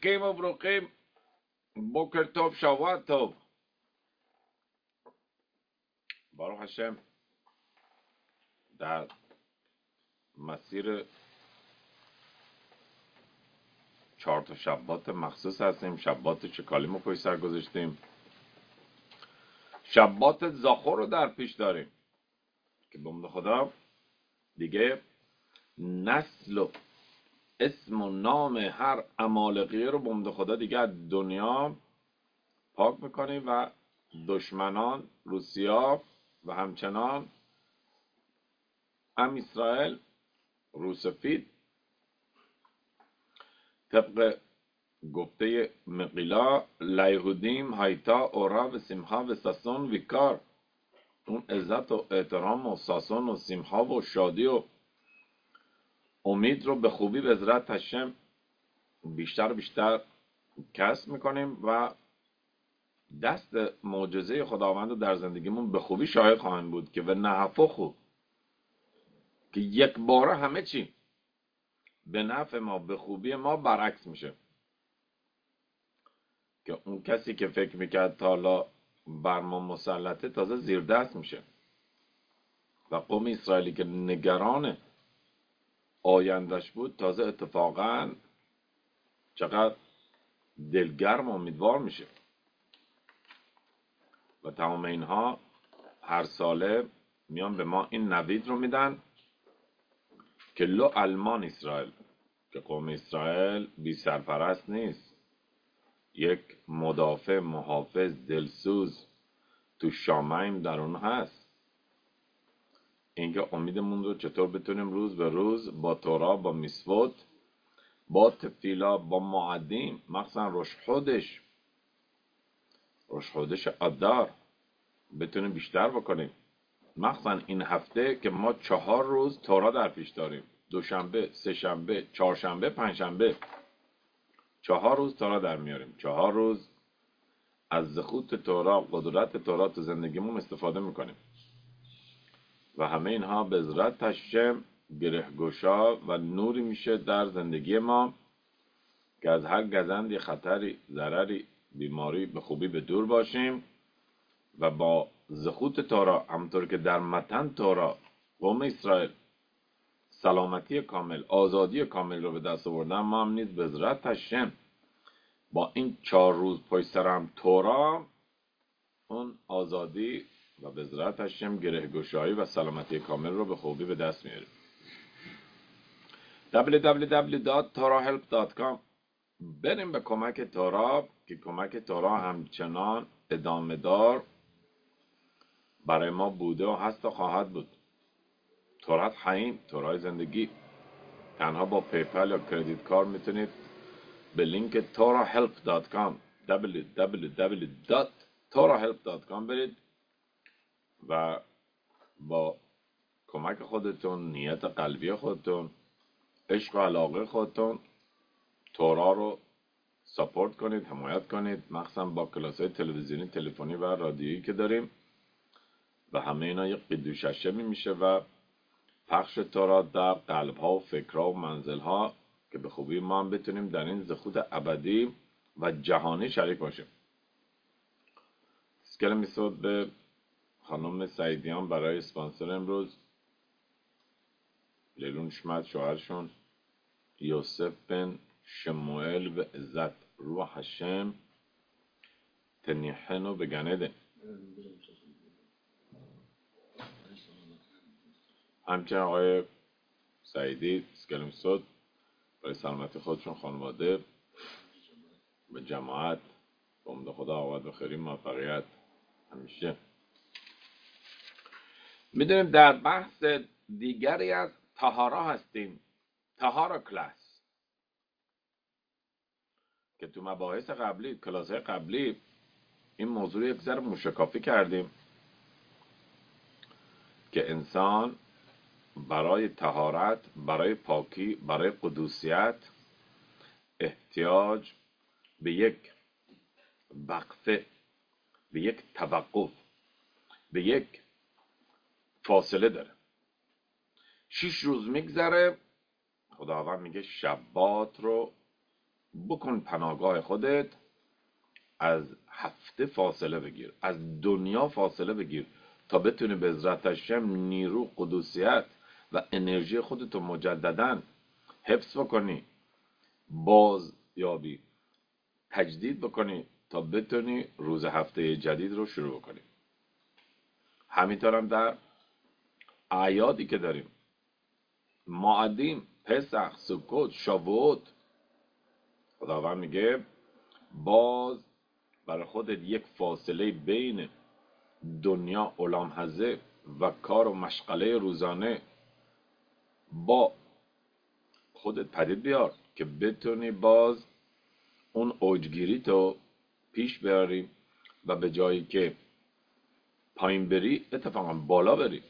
חזקים וברוכים, בוקר טוב, שבוע טוב. ברוך השם, در مسیر 4 تا شبات مخصوص هستیم. شبات شکالیم رو پشت سر گذاشتیم، شبات زاخور رو در پیش داریم که بمد خدا دیگه نسل و اسم و نام هر عمالقی رو بمد خدا دیگه از دنیا پاک میکنیم و دشمنان روسیا و همچنان ام اسرائیل روسفید طبق گفته مقیلا لیهودیم هایتا اورا و سیمها و ساسون ویکار، اون عزت و احترام و ساسون و سیمها و شادی و امید رو به خوبی به عزت هشم بیشتر و بیشتر کسب میکنیم و دست معجزه خداوند رو در زندگیمون به خوبی شاهد خواهیم بود که و نحفه خوب که یک باره همه چی به نفع ما به خوبی ما برعکس میشه، که اون کسی که فکر میکرد تا حالا بر ما مسلطه تازه زیر دست میشه و قوم اسرائیلی که نگران آیندش بود تازه اتفاقا چقدر دلگرم و امیدوار میشه. و تمام اینها هر ساله میان به ما این نوید رو میدن که لو المان اسرائیل، که قوم اسرائیل بی سرپرست نیست، یک مدافع محافظ دلسوز تو شامعیم در اون هست. اینکه امیدمون رو چطور بتونیم روز به روز با تورا، با میسوت، با تفیلا، با معدیم، مخصوصا روش خودش ادار بتونیم بیشتر بکنیم. مخصوصا این هفته که ما 4 روز تورا در پیش داریم، دوشنبه، سه شنبه، چهارشنبه، پنجشنبه، 4 روز تورا در میاریم. 4 روز از زخوت تورا، قدرت تورا تو زندگیمون استفاده میکنیم و همه اینها به عزت هشم گرهگشا و نوری میشه در زندگی ما که از هر گزندی، خطری، ضرری، بیماری به خوبی به دور باشیم و با زخوت تورا، همطور که در متن تورا قوم اسرائیل سلامتی کامل، آزادی کامل رو به دست آوردن، ما هم نیز به عزت هشم با این 4 روز پشت سر هم تورا اون آزادی و به عزت هشم گرهگشایی و سلامتی کامل رو به خوبی به دست میاریم. www.torahelp.com بریم به کمک تورا که کمک تورا همچنان ادامه دار برای ما بوده و هست و خواهد بود. تورات حییم، تورای زندگی. تنها با پیپل یا کردیت کارت میتونید به لینک torahelp.com www.torahelp.com برید و با کمک خودتون، نیت قلبی خودتون، عشق و علاقه خودتون تورا رو ساپورت کنید، حمایت کنید، مخصوصا با کلاس‌های تلویزیونی، تلفنی و رادیویی که داریم و همه اینا یک قدوش هشمی میشه و پخش تورا در قلب‌ها و فکرها و منزل‌ها که به خوبی ما هم بتونیم در این زخوت ابدی و جهانی شریک باشیم. اسکل میسود به خانم سعیدیان برای اسپانسر امروز، لیلون شمت شوهرشون، یوسف بن شموئل و عزت روح هشم تنیحنو بگنده. همچنین آقای سعیدی اسکل میسود برای سلامتی خودشون، خانواده و جماعت به امید خدا آقاد و خیری موفقیت همیشه. میدونیم در بحث دیگری از طهارا هستیم، طهارا کلاس، که تو مباحث قبلی، کلاس‌های قبلی این موضوع یک ذره موشکافی کردیم که انسان برای طهارت، برای پاکی، برای قدوسیت احتیاج به یک وقفه، به یک توقف، به یک فاصله داره. 6 روز میگذره، خداوند میگه شبات رو بکن پناهگاه خودت، از هفته فاصله بگیر، از دنیا فاصله بگیر تا بتونی به عزت هشم نیرو، قدوسیت و انرژی خودتو مجددا حفظ بکنی، باز یابی، تجدید بکنی تا بتونی روز هفته جدید رو شروع کنی. همینطورم در اعیادی که داریم، معدیم، پسخ، سکوت، شاووت، خداوند میگه باز برای خودت یک فاصله بین دنیا اولامحزه و کار و مشغله روزانه با خودت پدید بیار که بتونی باز اون اوجگیری تو پیش بیاری و به جایی که پایین بری اتفاقا بالا بری.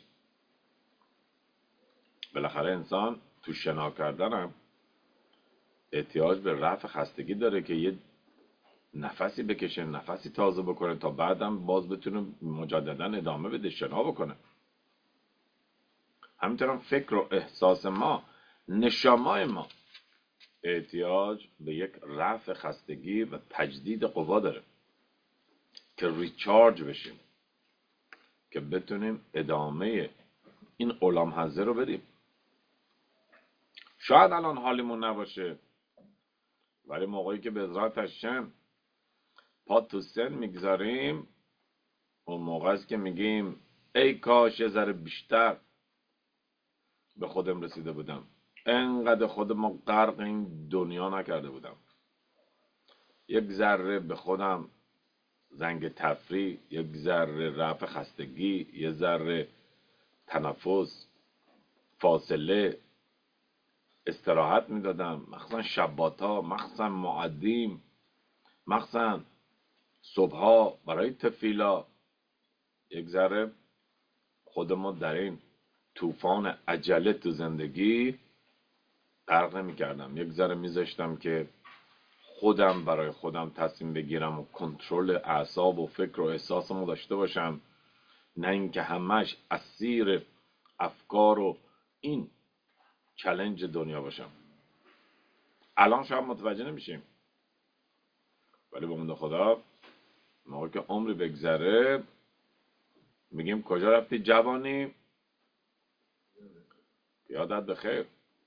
بالاخره انسان تو شنا کردنم احتیاج به رفع خستگی داره که یه نفسی بکشه، نفسی تازه بکنه تا بعدم باز بتونه مجددا ادامه بده، شنا بکنه. همینطورم فکر و احساس ما، نشامای ما احتیاج به یک رفع خستگی و تجدید قوا داره که ریچارج بشیم، که بتونیم ادامه این اولامحزه رو بدیم. شاید الان حالیمون نباشه، ولی موقعی که به عزت هشم پا تو سن میگذاریم، اون موقع است که میگیم ای کاش یه ذره بیشتر به خودم رسیده بودم، انقدر خودم غرق این دنیا نکرده بودم، یک ذره به خودم زنگ تفریح، یک ذره رفع خستگی، یه ذره تنفس، فاصله، استراحت میدادم، مخصوصا شباتا، مخصوصا معدیم، مخصوصا صبحها برای تفیلا. یک ذره خودمو در این طوفان عجله تو زندگی غرق نمی کردم، یک ذره میذاشتم که خودم برای خودم تصمیم بگیرم و کنترل اعصاب و فکر و احساسمو داشته باشم، نه اینکه همش اسیر افکار و این چالش دنیا باشم. الان شاید متوجه نمیشیم، ولی به امید خدا موقع که عمری بگذره میگیم کجا رفتی جوانی، یادت بخیر،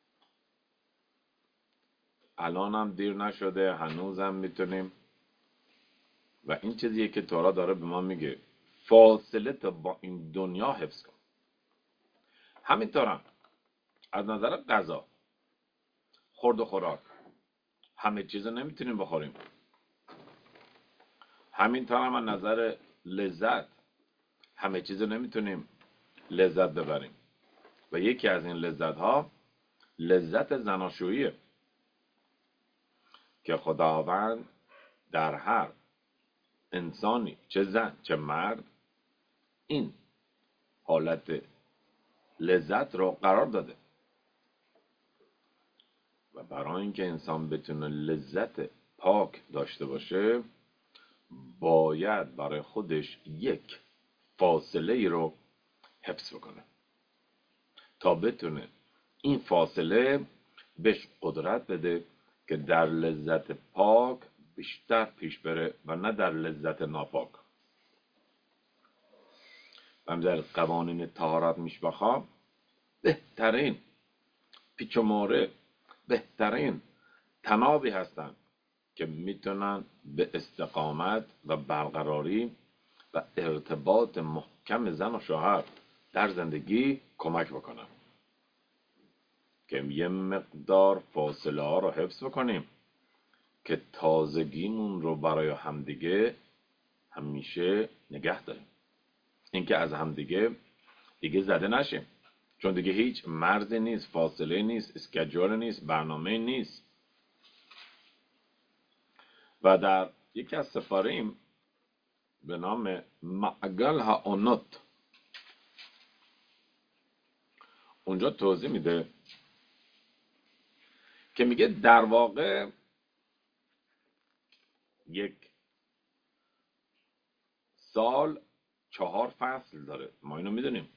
الان هم دیر نشده، هنوزم میتونیم. و این چیزیه که تورا داره به ما میگه، فاصله تا با این دنیا حفظ کن. همینطورم از نظر غذا، خورد و خوراک، همه چیز نمیتونیم بخوریم. همینطورم از نظر لذت، همه چیز نمیتونیم لذت ببریم. و یکی از این لذت ها لذت زناشوییه که خداوند در هر انسانی، چه زن چه مرد، این حالت لذت رو قرار داده. و برای اینکه انسان بتونه لذت پاک داشته باشه، باید برای خودش یک فاصله ای رو حفظ بکنه تا بتونه این فاصله بهش قدرت بده که در لذت پاک بیشتر پیش بره و نه در لذت ناپاک. و در قوانین طهارت میشبخا بهترین پیچ و ماره، بهترین تنابی هستن که میتونن به استقامت و برقراری و ارتباط محکم زن و شوهر در زندگی کمک بکنن، که یه مقدار فاصله ها رو حفظ بکنیم که تازگیمون رو برای همدیگه همیشه نگه داریم. اینکه از همدیگه دیگه زده نشیم، چون دیگه هیچ مرزی نیست، فاصله نیست، اسکیجول نیست، برنامه نیست. و در یکی از سفاریم به نام معگل هاونوت اونجا توضیح میده که میگه در واقع یک سال 4 فصل داره. ما اینو میدونیم: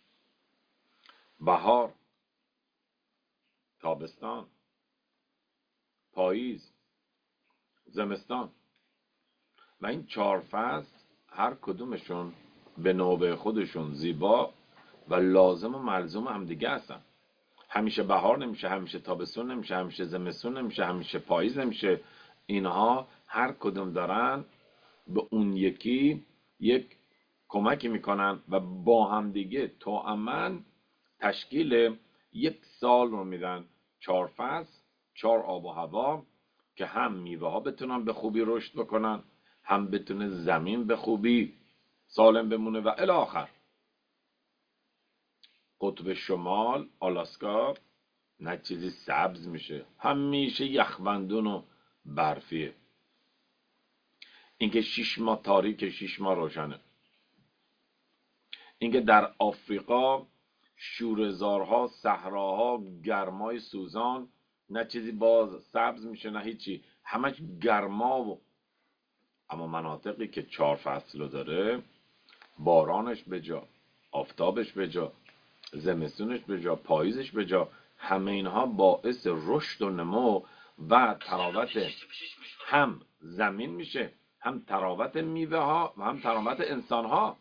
بهار، تابستان، پاییز، زمستان. و این 4 فصل هر کدومشون به نوبه خودشون زیبا و لازم و ملزوم هم دیگه هستن. همیشه بهار نمیشه، همیشه تابستون نمیشه، همیشه زمستون نمیشه، همیشه پاییز نمیشه. اینها هر کدوم دارن به اون یکی یک کمکی میکنن و با هم دیگه توأماً تشکیل یک سال رو میدن. 4 فصل، 4 آب و هوا که هم میوه ها بتونن به خوبی رشد بکنن، هم بتونه زمین به خوبی سالم بمونه و الی آخر. قطب شمال آلاسکا نه چیزی سبز میشه، همیشه یخبندون و برفیه. اینکه 6 ماه تاریک 6 ماه روشنه. اینکه در آفریقا شوره‌زارها، صحراها، گرمای سوزان، نه چیزی باز سبز میشه نه هیچی، همش گرما. و اما مناطقی که 4 فصل رو داره، بارانش به جا، آفتابش به جا، زمستونش به جا، پاییزش به جا، همه اینها باعث رشد و نمو و تراوت هم زمین میشه، هم تراوت میوه ها و هم تراوت انسان ها،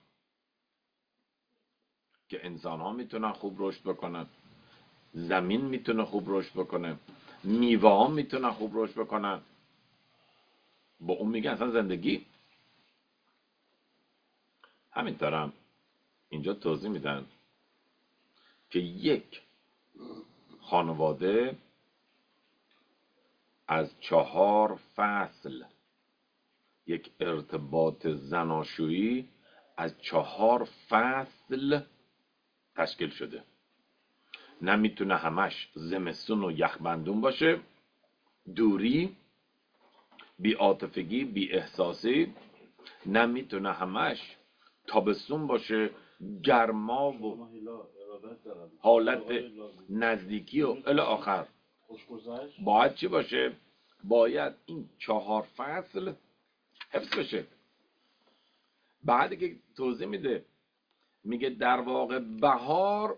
که انسان ها میتونن خوب رشد بکنن، زمین میتونه خوب رشد بکنه، میوه ها میتونن خوب رشد بکنن. با اون میگه اصلا زندگی. همینطورم اینجا توضیح میدن که یک خانواده از 4 فصل، یک ارتباط زناشویی از 4 فصل تشکیل شده. نمیتونه همش زمستون و یخبندون باشه، دوری، بی عاطفگی، بی احساسی. نمیتونه همش تابستون باشه، گرما و حالت نزدیکی و الی آخر. باید چی باشه؟ باید این 4 فصل حفظ بشه. بعدی که توضیح میده، میگه در واقع بهار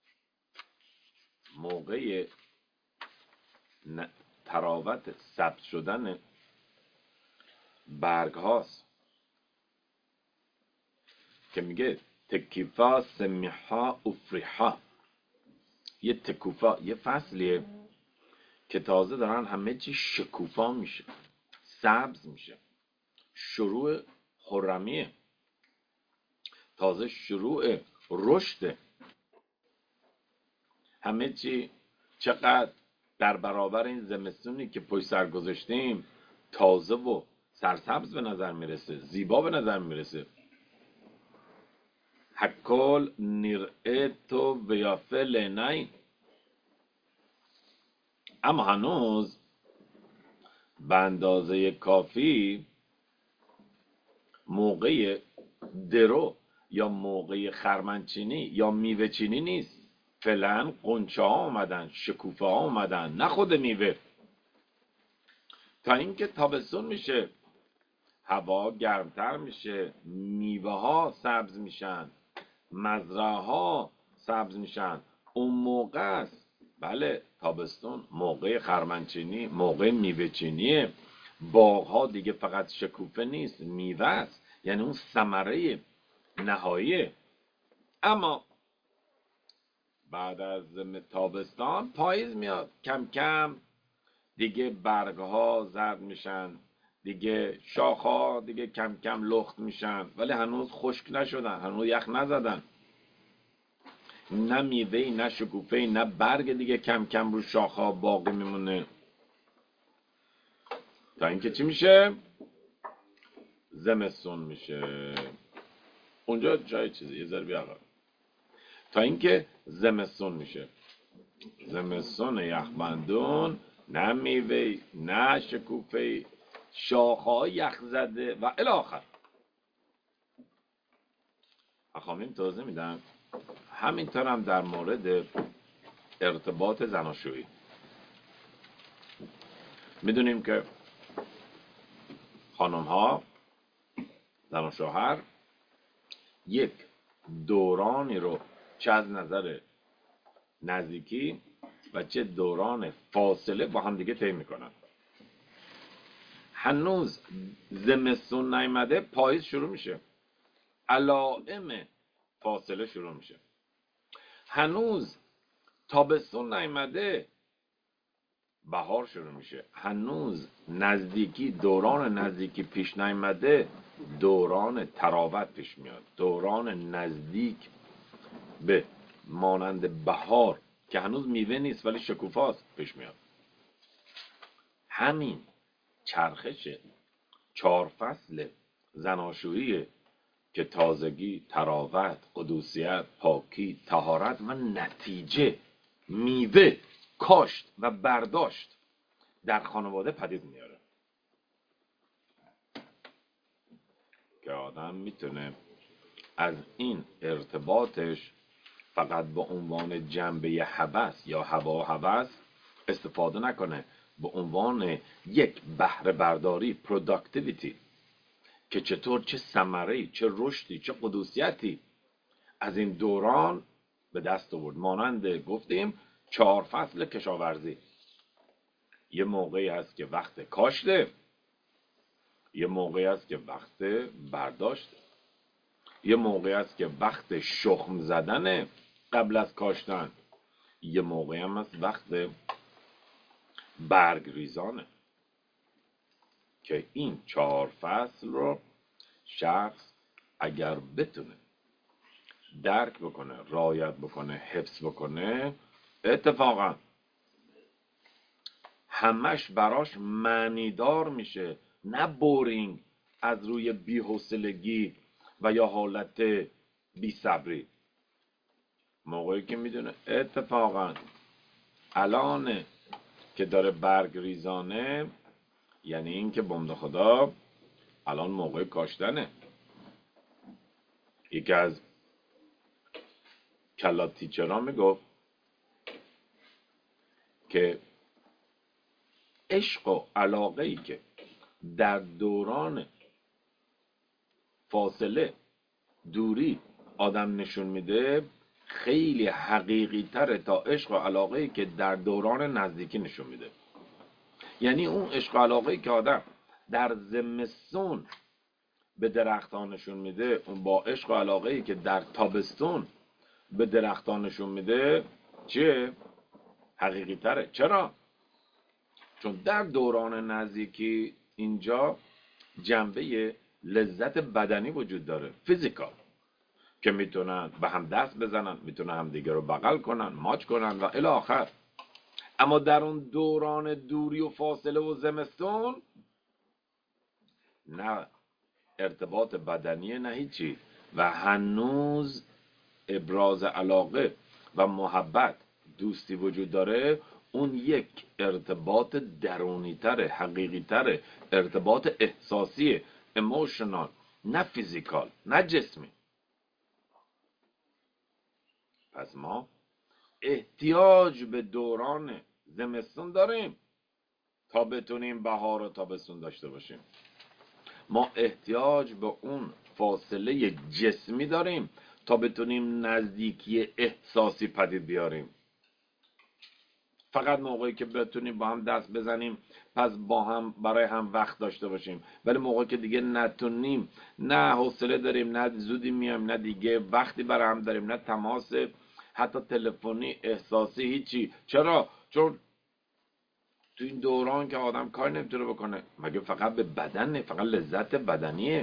موقع تراوت سبز شدن برگ هاست، که میگه تکیفا سمیحا افریحا. یه تکوفا، یه فصلیه که تازه دارن همه چی شکوفا میشه، سبز میشه، شروع خرمیه، تازه شروع رشده. همه چی چقدر در برابر این زمستونی که پشت سر گذاشتیم تازه و سرسبز به نظر میرسه، زیبا به نظر میرسه. هکل نیرئتو و یافه لینین. اما هنوز به اندازه کافی موقع درو یا موقع خرمنچینی یا میوه چینی نیست. فعلا قنچه ها اومدن، شکوفه ها اومدن، نه خود میوه. تا اینکه تابستون میشه، هوا گرمتر میشه، میوه ها سبز میشن، مزرعه ها سبز میشن، اون موقع است. بله، تابستون موقع خرمنچینی، موقع میوه چینیه. باغ ها دیگه فقط شکوفه نیست، میوه است، یعنی اون ثمره نهاییه. اما بعد از تابستان پاییز میاد، کم کم دیگه برگ ها زرد میشن، دیگه شاخ ها دیگه کم کم لخت میشن، ولی هنوز خشک نشدن، هنوز یخ نزدن. نه میوه‌ای، نه شکوفه‌ای، نه برگ دیگه کم کم رو شاخ ها باقی میمونه. تا اینکه چی میشه؟ زمستون میشه. اونجا جای چیزی یه ذره بیا. تا اینکه زمستون میشه، زمستون یخبندون، نه میوه، نه شکوفه، شاخه‌ها یخ زده و الی آخر. اخوانیم توضیح میدن. همینطور هم در مورد ارتباط زناشویی میدونیم که خانم ها، زن و شوهر، یک دورانی رو چه از نظر نزدیکی و چه دوران فاصله با هم دیگه طی میکنن. هنوز زمستون نیامده، پاییز شروع میشه، علائم فاصله شروع میشه. هنوز تابستون نیامده، بهار شروع میشه. هنوز دوران نزدیکی پیش نیامده، دوران تراوت پیش میاد. دوران نزدیک به مانند بهار که هنوز میوه نیست ولی شکوفاست پیش میاد. همین چرخش 4 فصل زناشویی که تازگی، تراوت، قدوسیت، پاکی، طهارت و نتیجه، میوه، کاشت و برداشت در خانواده پدید میاره که آدم میتونه از این ارتباطش فقط به عنوان جنبه هوس یا هوس استفاده نکنه، به عنوان یک بهره برداری، پروداکتیویتی، که چطور چه ثمره‌ای، چه رشدی، چه قدوسیتی از این دوران به دست آورد. مانند گفتیم 4 فصل کشاورزی. یه موقعی هست که وقت کاشته، یه موقعی هست که وقت برداشت، یه موقعی هست که وقت شخم زدن قبل از کاشتن، یه موقعی هم هست وقت برگ ریزانه. که این 4 فصل رو شخص اگر بتونه درک بکنه، رعایت بکنه، حفظ بکنه، اتفاقا همش براش معنیدار میشه، نه بورینگ از روی بی‌حوصلگی و یا حالت بی‌صبری. موقعی که میدونه اتفاقا الان که داره برگ ریزانه، یعنی این که بنده خدا الان موقع کاشتنه. یکی از کلات تیچرها میگفت که عشق و علاقه ای که در دوران فاصله، دوری آدم نشون میده خیلی حقیقی تره تا عشق و علاقه ای که در دوران نزدیکی نشون میده. یعنی اون عشق و علاقه ای که آدم در زمستون به درختان نشون میده، اون با عشق و علاقه ای که در تابستون به درختان نشون میده چیه؟ حقیقی تره. چرا؟ چون در دوران نزدیکی اینجا جنبه لذت بدنی وجود داره، فیزیکال، که میتونن به هم دست بزنن، میتونن هم دیگه رو بغل کنن، ماچ کنن و الی آخر. اما در اون دوران دوری و فاصله و زمستون نه ارتباط بدنی، نه هیچی، و هنوز ابراز علاقه و محبت، دوستی وجود داره. اون یک ارتباط درونی تره، حقیقی تره، ارتباط احساسی، ایموشنال، نه فیزیکال، نه جسمی. پس ما احتیاج به دوران زمستون داریم تا بتونیم بهار و تابستون داشته باشیم. ما احتیاج به اون فاصله جسمی داریم تا بتونیم نزدیکی احساسی پدید بیاریم. فقط موقعی که بتونیم با هم دست بزنیم، پس با هم برای هم وقت داشته باشیم. ولی موقعی که دیگه نتونیم، نه حوصله داریم، نه زودی میایم، نه دیگه وقتی برای هم داریم، نه تماس حتی تلفنی، احساسی، هیچی. چرا؟ چون تو این دوران که آدم کار نمیتونه بکنه، مگه فقط به بدن، فقط لذت بدنیه؟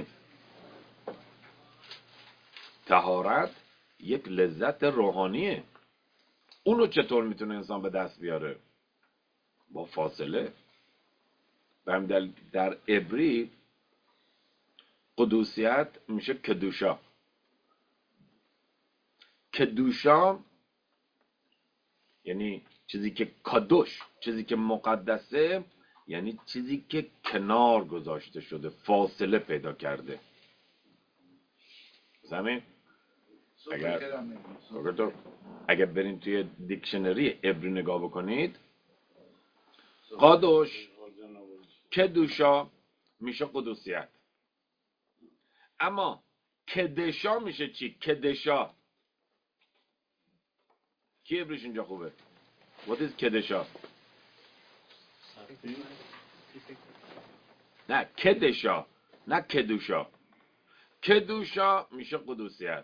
طهارت یک لذت روحانیه. اونو چطور میتونه انسان به دست بیاره؟ با فاصله. در عبری قدوسیت میشه کدوشا. کدوشا یعنی چیزی که کادوش، چیزی که مقدسه، یعنی چیزی که کنار گذاشته شده، فاصله پیدا کرده. زمین اگر برین توی دیکشنری عبری نگاه بکنید، قادوش، کدوشا میشه قدوسیت. اما کدشا میشه چی؟ کدشا کی عبریش اینجا خوبه؟ What is کدشا؟ نه کدشا، نه کدوشا. کدوشا میشه قدوسیت.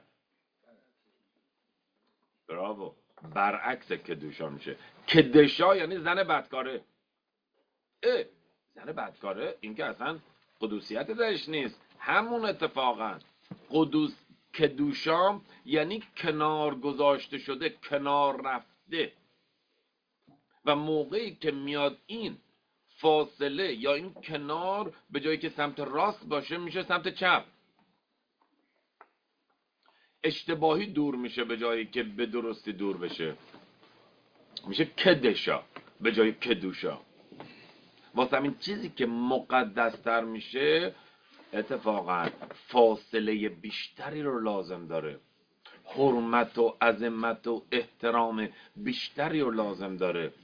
براو. برعکس کدوشا میشه. کدشا یعنی زن بدکاره. زن بدکاره این که اصلا قدوسیت درش نیست. همون اتفاقا کدوشا یعنی کنار گذاشته شده، کنار رفته. و موقعی که میاد این فاصله یا این کنار به جایی که سمت راست باشه میشه سمت چپ. اشتباهی دور میشه به جایی که به درستی دور بشه، میشه کدشا به جای کدوشا. واسه همین چیزی که مقدستر میشه اتفاقا فاصله بیشتری رو لازم داره، حرمت و عظمت و احترام بیشتری رو لازم داره.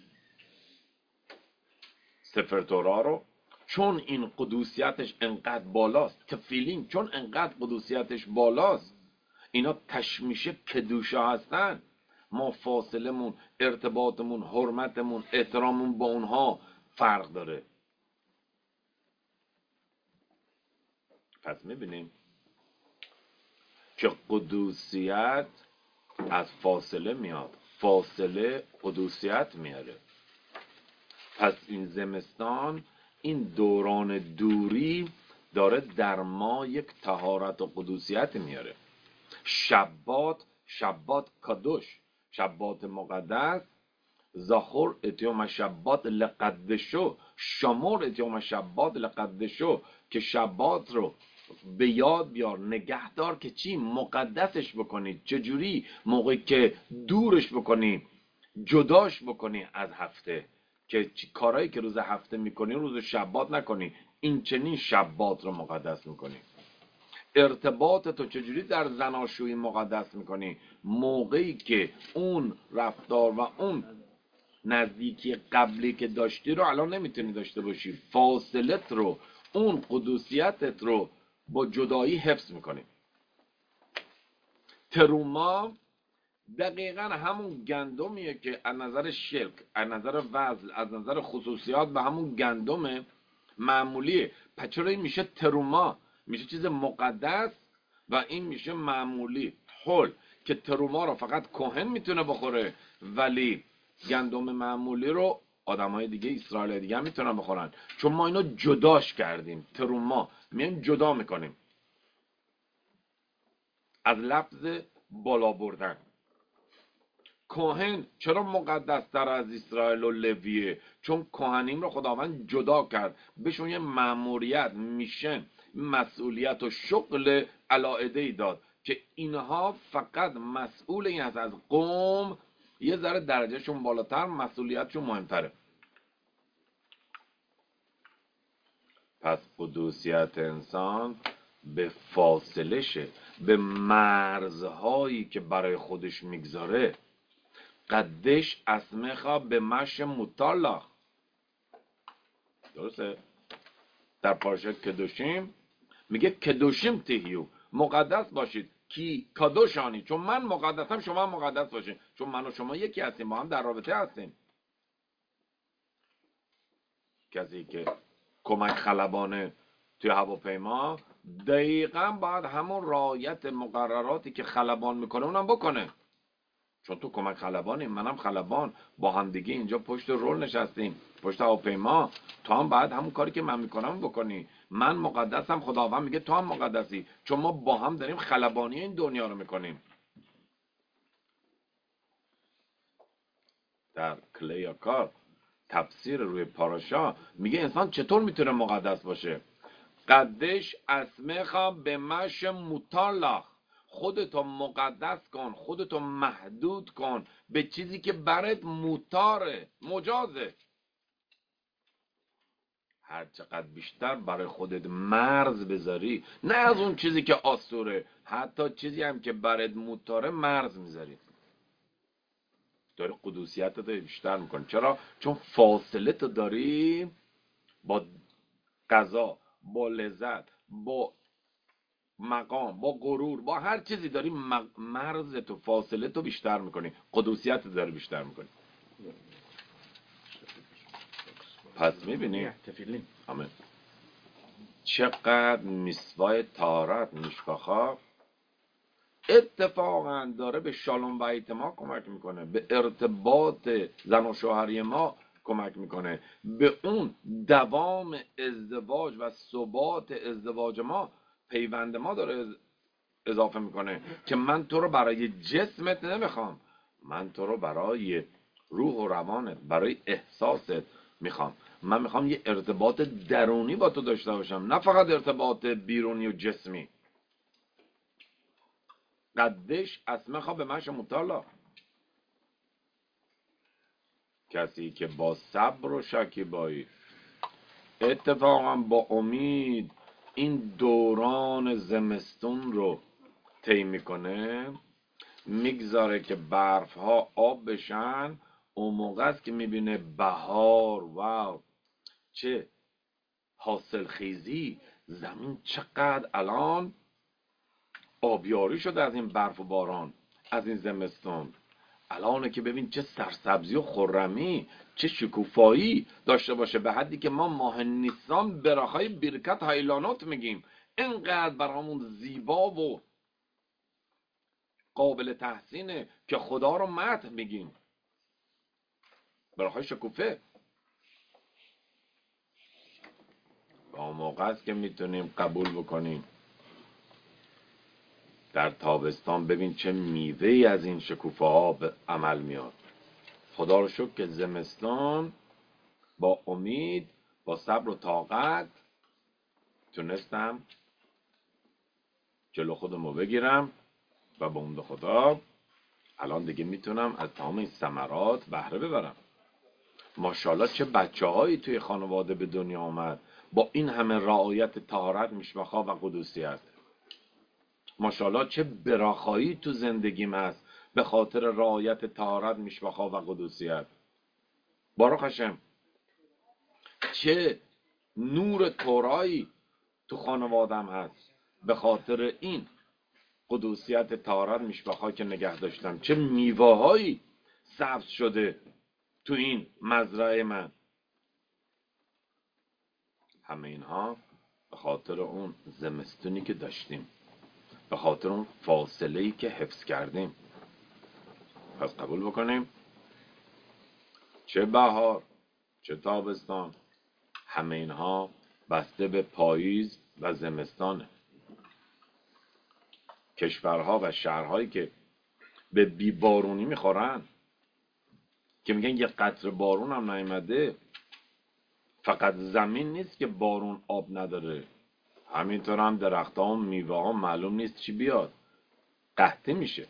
سفر تورا رو چون این قدوسیتش انقدر بالاست، تفیلین چون انقدر قدوسیتش بالاست، اینا تشمیشه کدوشا هستن، ما فاصلمون، ارتباطمون، حرمتمون، احتراممون با اونها فرق داره. پس میبینیم که قدوسیت از فاصله میاد، فاصله قدوسیت میاره. پس این زمستان، این دوران دوری داره در ما یک طهارت و قدوسیت میاره. شبات کادوش، شبات مقدس. زاخور اتیوم شبات لقدشو، شمار اتیوم شبات لقدشو، که شبات رو به یاد بیار، نگهدار که چی؟ مقدسش بکنی. چجوری؟ موقعی که دورش بکنی، جداش بکنی از هفته، که کارهایی که روز هفته میکنی روز شبات نکنی. این چنین شبات رو مقدس میکنی. ارتباط تو چجوری در زناشویی مقدس میکنی؟ موقعی که اون رفتار و اون نزدیکی قبلی که داشتی رو الان نمیتونی داشته باشی. فاصلت رو، اون قدوسیتت رو با جدایی حفظ میکنی. تروما دقیقا همون گندمیه که از نظر شلک، از نظر وزن، از نظر خصوصیات به همون گندم معمولیه. پس چرا این میشه تروما؟ میشه چیز مقدس و این میشه معمولی. حل که تروما رو فقط کهن میتونه بخوره، ولی گندم معمولی رو آدمای دیگه، اسرائیل دیگه هم میتونن بخورن، چون ما اینو جداش کردیم. تروما میایم جدا میکنیم از لفظ بالا بردن. کهن چرا مقدس تر از اسرائیل و لویه؟ چون کهنیم رو خداوند جدا کرد، بهشون یه مأموریت، میشن، مسئولیت و شغل علاهده‌ای داد که اینها فقط مسئول این هست از قوم یه ذره درجهشون بالاتر، مسئولیتشون مهمتره. پس قدوسیت انسان به فاصله شه، به مرزهایی که برای خودش میگذاره. قدش اسمخا به مش مطلق. درسته؟ در پارشات کدوشیم میگه کدوشیم تهیو، مقدس باشید. کی؟ کادوشانی، چون من مقدسم شما هم مقدس باشید، چون من و شما یکی هستیم، با هم در رابطه هستیم. کسی که کمک خلبانه توی هواپیما دقیقا باید همون رعایت مقرراتی که خلبان میکنه اونم بکنه، چون تو کمک خلبانی، منم خلبان، با هم دیگه اینجا پشت رول نشستیم، پشت هواپیما. تو هم باید همون کاری که من میکنم بکنی. من مقدسم، خداوند میگه تو هم مقدسی، چون ما با هم داریم خلبانی این دنیا رو میکنیم. در کلیا کار تفسیر روی پاراشا میگه انسان چطور میتونه مقدس باشه؟ قدش اسمخا به مش مطلق، خودتو مقدس کن، خودتو محدود کن به چیزی که برات موتاره، مجازه. هر چقدر بیشتر برای خودت مرز بذاری، نه از اون چیزی که آسوره، حتی چیزی هم که برات موتاره مرز میذاری، داری قدوسیت رو بیشتر میکنی. چرا؟ چون فاصله تو داری با غذا، با لذت، با مقام، با غرور، با هر چیزی داری مرز تو، فاصله تو بیشتر میکنی، قدوسیت رو داری بیشتر میکنی. پس میبینی آمین. چقدر مسوای طهارت میشبخا اتفاقا داره به شالوم و اعتماد کمک میکنه، به ارتباط زن و شوهری ما کمک میکنه، به اون دوام ازدواج و ثبات ازدواج ما، پیوند ما داره اضافه میکنه که من تو رو برای جسمت نمیخوام، من تو رو برای روح و روانت، برای احساست میخوام. من میخوام یه ارتباط درونی با تو داشته باشم، نه فقط ارتباط بیرونی و جسمی. قدش اسمخا به مش مطالع، کسی که با صبر و شکیبایی اتفاقا با امید این دوران زمستون رو طی میکنه، میگذاره که برف ها آب بشن، اون موقع است که میبینه بهار و چه حاصل خیزی، زمین چقدر الان آبیاری شده از این برف و باران، از این زمستون. الانه که ببین چه سرسبزی و خرمی، چه شکوفایی داشته باشه، به حدی که ما ماه نیسان براخای برکت هایلانات میگیم، اینقدر برامون زیبا و قابل تحسینه که خدا رو مدح میگیم، براخای شکوفه. با موقع است که میتونیم قبول بکنیم در تابستان ببین چه میوه‌ای از این شکوفه ها به عمل میاد. خدا رو شکر که زمستان با امید، با صبر و طاقت تونستم جلو خودمو بگیرم و به امید خدا الان دیگه میتونم از تمام این ثمرات بهره ببرم. ماشاءالله چه بچه‌هایی توی خانواده به دنیا آمد با این همه رعایت طهارت، میشبخا و قدوسیت. ماشاءالله چه براخایی تو زندگیم هست به خاطر رعایت طهارت، میشبخا و قدوسیت. باروخ هشم چه نور تورایی تو خانوادم هست به خاطر این قدوسیت طهارت، میشبخا که نگه داشتم. چه میوه‌هایی سبز شده تو این مزرعه من. همه اینها به خاطر اون زمستونی که داشتیم، به خاطر اون فاصله‌ای که حفظ کردیم. پس قبول بکنیم چه بهار چه تابستان، همه اینها بسته به پاییز و زمستانه. کشورها و شهرهایی که به بیبارونی میخورن، که میگن یه قطره بارون هم نیامده، فقط زمین نیست که بارون آب نداره، همینطور هم درخت ها و میوه ها معلوم نیست چی بیاد، قحطی میشه.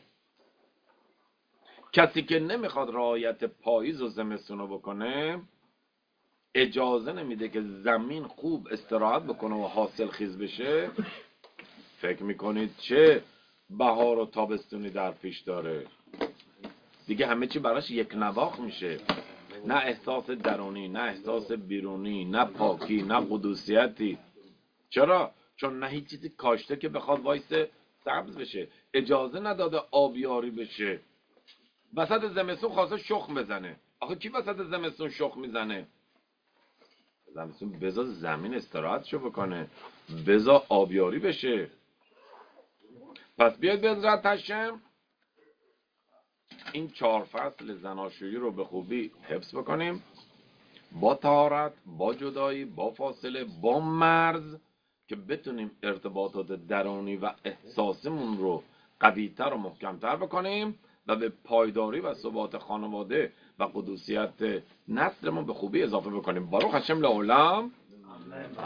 کسی که نمیخواد رعایت پاییز و زمستون رو بکنه، اجازه نمیده که زمین خوب استراحت بکنه و حاصل خیز بشه. فکر میکنید چه بهار و تابستونی در پیش داره؟ دیگه همه چی براش یک نواخت میشه، نه احساس درونی، نه احساس بیرونی، نه پاکی، نه قدوسیتی. چرا؟ چون نه هیچ چیزی کاشته که بخواد وایسه سبز بشه، اجازه نداده آبیاری بشه. وسط زمستون خواسته شخم بزنه. آخه کی وسط زمستون شخم میزنه؟ زمستون بذار زمین استراحتشو بکنه، بذار آبیاری بشه. پس بیاید به عزت هشم این 4 فصل زناشویی رو به خوبی حفظ بکنیم، با طهارت، با جدایی، با فاصله، با مرز، که بتونیم ارتباطات درونی و احساسمون رو قوی‌تر و محکم‌تر بکنیم و به پایداری و ثبات خانواده و قدوسیت نسلمون به خوبی اضافه بکنیم. باروخ هشم لعالم.